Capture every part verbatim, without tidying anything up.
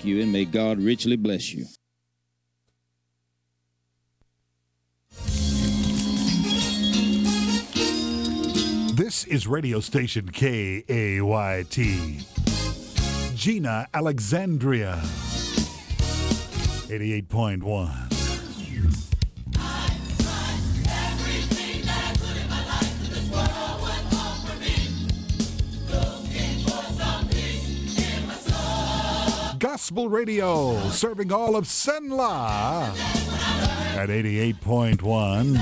thank you, and may God richly bless you. This is radio station K A Y T. Gina, Alexandria. eighty-eight point one. Gospel Radio, serving all of Senla at eighty-eight point one.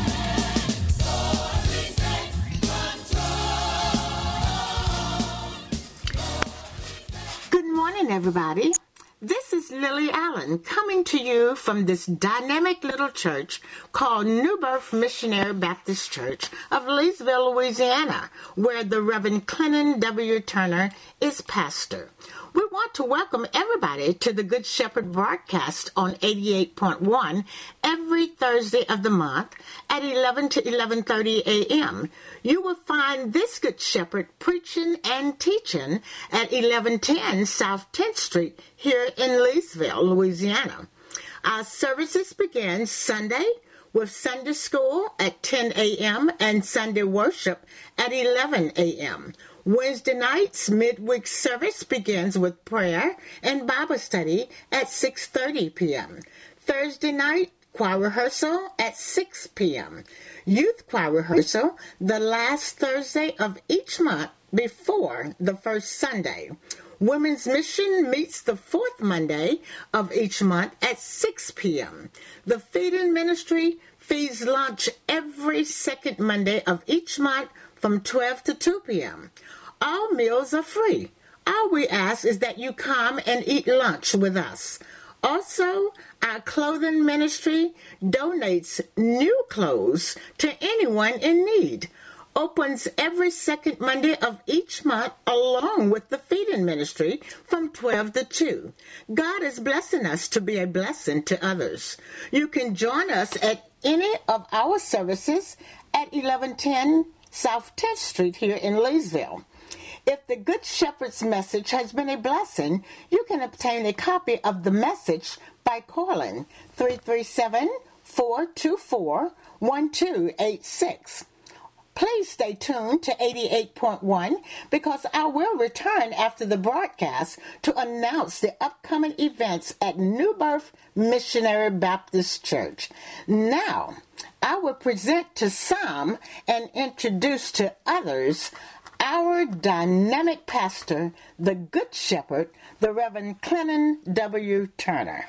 Good morning, everybody. This is Lily Allen coming to you from this dynamic little church called New Birth Missionary Baptist Church of Leesville, Louisiana, where the Reverend Clennon W. Turner is pastor. We want to welcome everybody to the Good Shepherd broadcast on eighty-eight point one every Thursday of the month at eleven to eleven thirty a.m. You will find this Good Shepherd preaching and teaching at eleven ten South tenth Street here in Leesville, Louisiana. Our services begin Sunday with Sunday school at ten a.m. and Sunday worship at eleven a.m. Wednesday nights, midweek service begins with prayer and Bible study at six thirty p.m. Thursday night, choir rehearsal at six p.m. Youth choir rehearsal the last Thursday of each month before the first Sunday. Women's Mission meets the fourth Monday of each month at six p.m. The Feeding Ministry feeds lunch every second Monday of each month from twelve to two p.m. All meals are free. All we ask is that you come and eat lunch with us. Also, our clothing ministry donates new clothes to anyone in need. Opens every second Monday of each month along with the feeding ministry from twelve to two. God is blessing us to be a blessing to others. You can join us at any of our services at eleven ten South tenth Street here in Leesville. If the Good Shepherd's message has been a blessing, you can obtain a copy of the message by calling three three seven, four two four, one two eight six. Please stay tuned to eighty-eight point one because I will return after the broadcast to announce the upcoming events at New Birth Missionary Baptist Church. Now, I will present to some and introduce to others our dynamic pastor, the Good Shepherd, the Reverend Clennon W. Turner.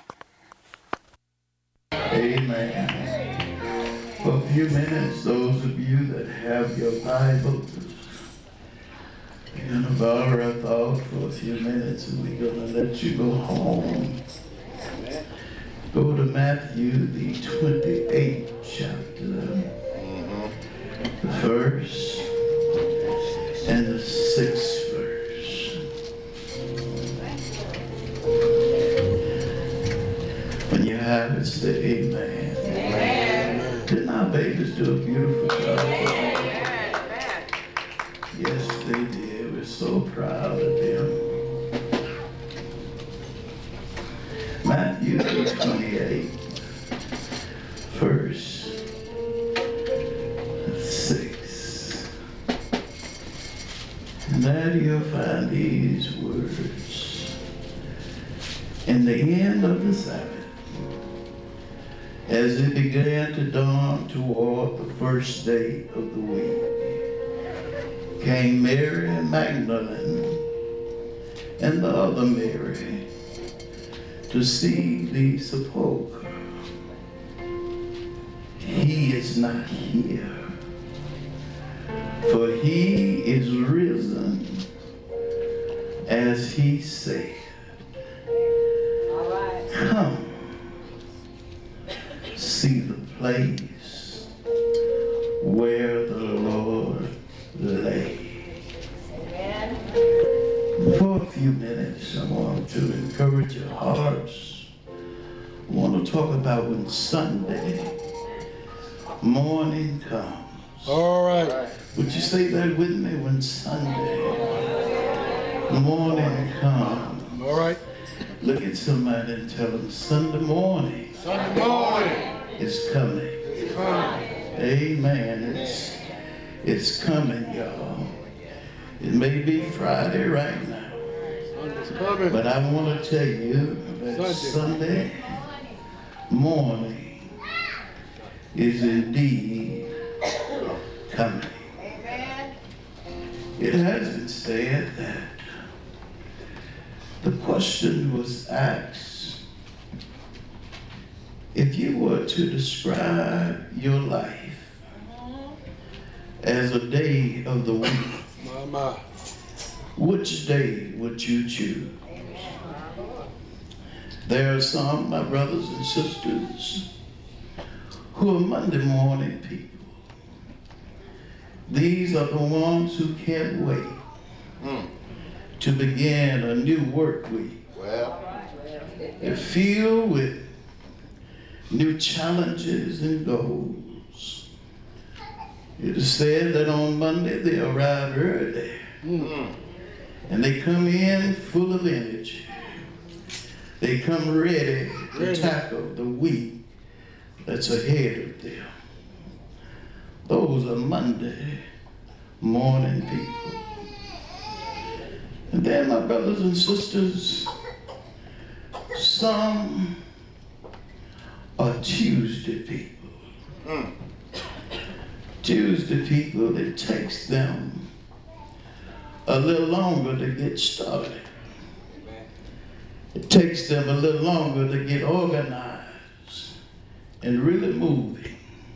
Amen. For a few minutes, those of you that have your Bibles, you're going to borrow a thought for a few minutes and we're going to let you go home. Go to Matthew, the twenty-eighth chapter, the first and the sixth verse. When you have it, say amen. Amen. Didn't our babies do a beautiful job? Amen. Yes, they did. We're so proud of them. Matthew twenty-eight, verse six. And there you'll find these words. In the end of the Sabbath, as it began to dawn toward the first day of the week, came Mary Magdalene and the other Mary to see the sepulchre. He is not here, for he is risen as he said. All right. Come, see the place where the Lord lay. Amen. For a few minutes, I want to encourage your hearts. I want to talk about when Sunday morning comes. All right. Would you say that with me? When Sunday morning comes. All right. Look at somebody and tell them Sunday morning, Sunday morning is coming. is coming. Amen. It's, it's coming, y'all. It may be Friday right now, Sunday's coming. but I want to tell you that Sunday. Sunday morning is indeed coming. It has been said that the question was asked, if you were to describe your life as a day of the week, My, my. which day would you choose? There are some, my brothers and sisters, who are Monday morning people. These are the ones who can't wait Mm. to begin a new work week. Well, They're filled with new challenges and goals. It is said that on Monday they arrive early mm. and they come in full of energy. They come ready to Ready. tackle the week that's ahead of them. Those are Monday morning people. And then, my brothers and sisters, some are Tuesday people. Mm. Tuesday people, it takes them a little longer to get started. It takes them a little longer to get organized and really moving.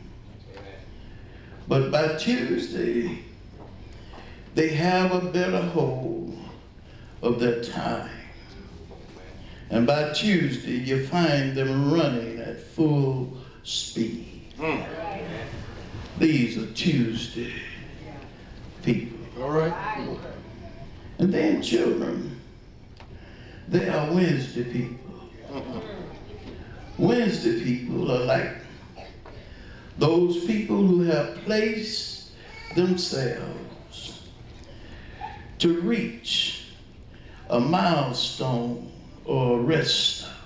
But by Tuesday, they have a better hold of their time. And by Tuesday, you find them running at full speed. Mm. These are Tuesday people. All right. And then children, they are Wednesday people. Wednesday people are like those people who have placed themselves to reach a milestone or a rest stop.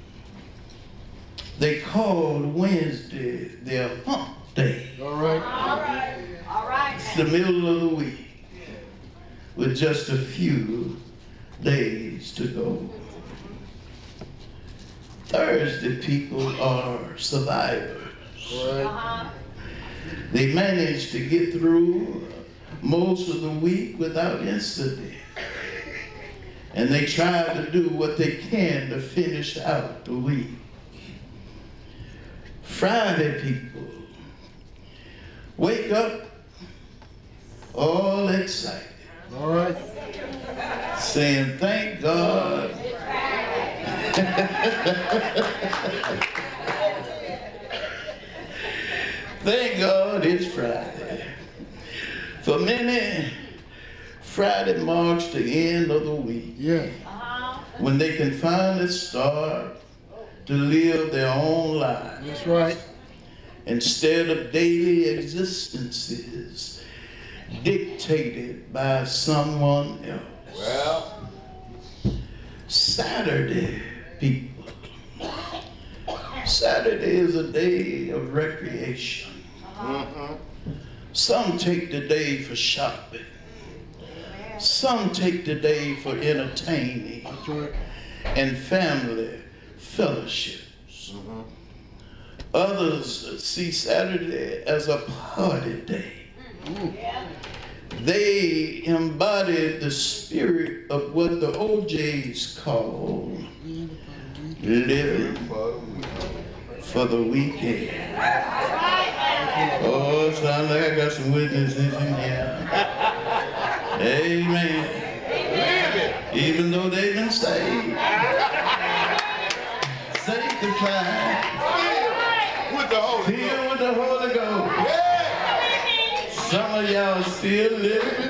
They called Wednesday their hump day. All right. All right. All right. It's the middle of the week with just a few days to go. Thursday people are survivors. All right. Uh-huh. They manage to get through most of the week without incident. And they try to do what they can to finish out the week. Friday people wake up all excited, All right. saying, thank God. Thank God it's Friday. For many, Friday marks the end of the week, Yeah. when they can finally start to live their own lives That's right. instead of daily existences dictated by someone else. Well. Saturday, people. Saturday is a day of recreation. Mm-hmm. Some take the day for shopping. Some take the day for entertaining That's right. and family fellowships. Mm-hmm. Others see Saturday as a party day. Mm. They embody the spirit of what the O Js call living for the weekend. Oh, it sounds like I got some witnesses in here. Amen. Even though they've been saved, sanctified, With the Holy Ghost. filled with the Holy Ghost. Yeah. Some of y'all still living.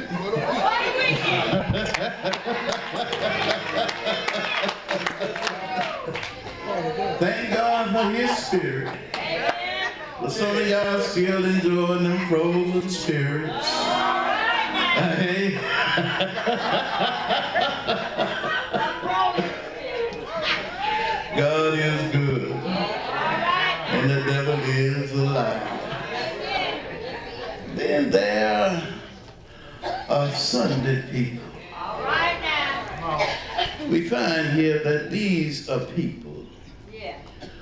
Thank God for His Spirit. But some of y'all still enjoying them frozen spirits. Hey. God is good. And the devil is a liar. Then there are Sunday people. All right now. We find here that these are people Yeah.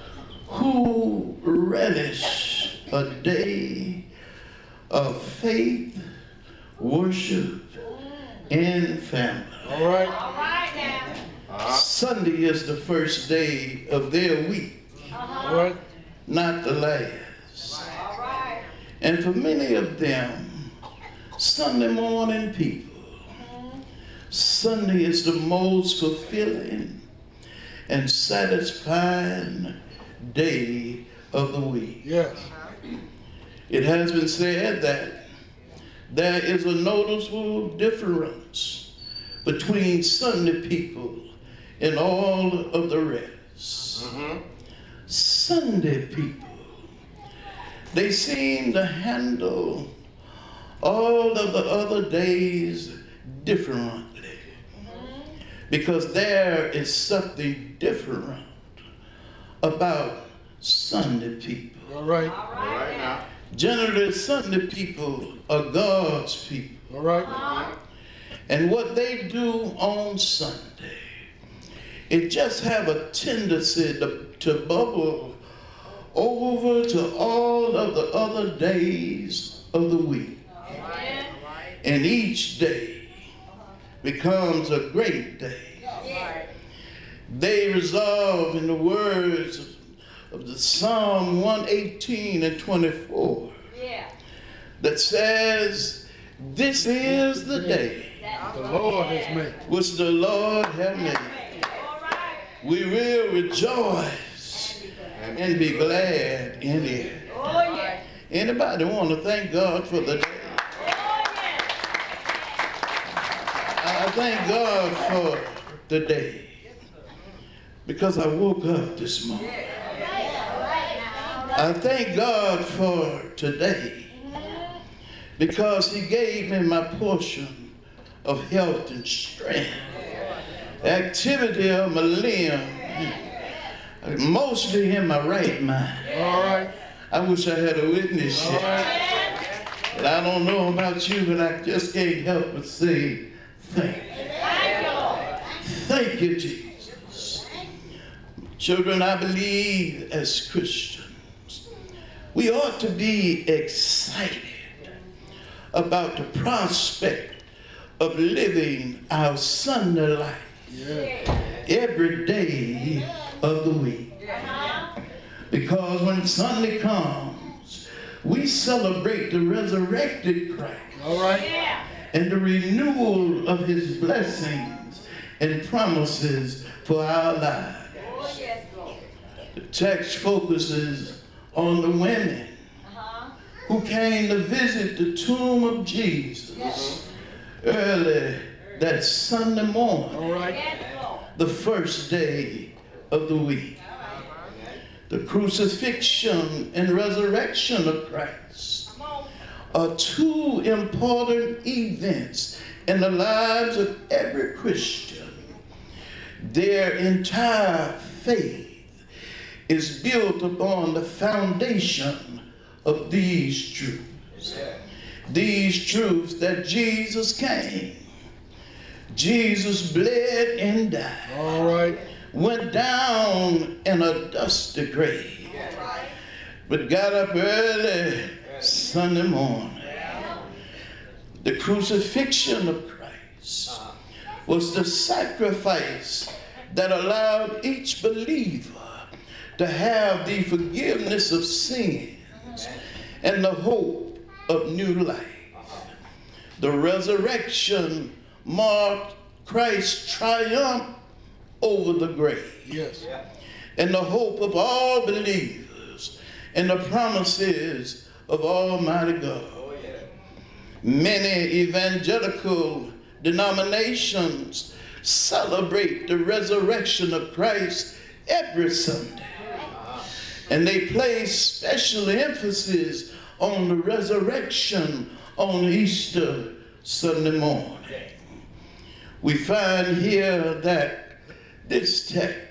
who relish a day of faith, worship, and family. All right. All right now. Sunday is the first day of their week, All right. not the last. All right. And for many of them, Sunday morning people, Sunday is the most fulfilling and satisfying day of the week. Yes. It has been said that there is a noticeable difference between Sunday people and all of the rest. Sunday people, they seem to handle all of the other days differently because there is something different about Sunday people. All right. All right now. Generally, Sunday people are God's people. All right. And what they do on Sunday, it just have a tendency to, to bubble over to all of the other days of the week. And each day becomes a great day. They resolve in the words of, of the Psalm one eighteen and twenty-four Yeah. that says, "This is the day The Lord has made. which the Lord hath made. All right. We will rejoice and be glad in it." Oh yeah. Anybody want to thank God for the day? Oh yeah. I thank God for the day because I woke up this morning. I thank God for today because He gave me my portion of health and strength, activity of my limb, mostly in my right mind. All right. I wish I had a witness All here. right. And I don't know about you, but I just can't help but say, thank you. Thank you, Jesus. Children, I believe as Christians, we ought to be excited about the prospect of living our Sunday life Yeah. every day of the week. Because when Sunday comes, we celebrate the resurrected Christ All right. Yeah. and the renewal of His blessings and promises for our lives. Oh yes, Lord. The text focuses on the women Uh-huh. who came to visit the tomb of Jesus early that Sunday morning, All right. Yes, Lord. the first day of the week. The crucifixion and resurrection of Christ Come on. are two important events in the lives of every Christian. Their entire faith is built upon the foundation of these truths. These truths that Jesus came, Jesus bled and died, All right. went down in a dusty grave, but got up early Sunday morning. The crucifixion of Christ was the sacrifice that allowed each believer to have the forgiveness of sins and the hope of new life. The resurrection marked Christ's triumph over the grave Yes. and the hope of all believers and the promises of Almighty God. Many evangelical denominations celebrate the resurrection of Christ every Sunday, and they place special emphasis on the resurrection on Easter Sunday morning. We find here that this text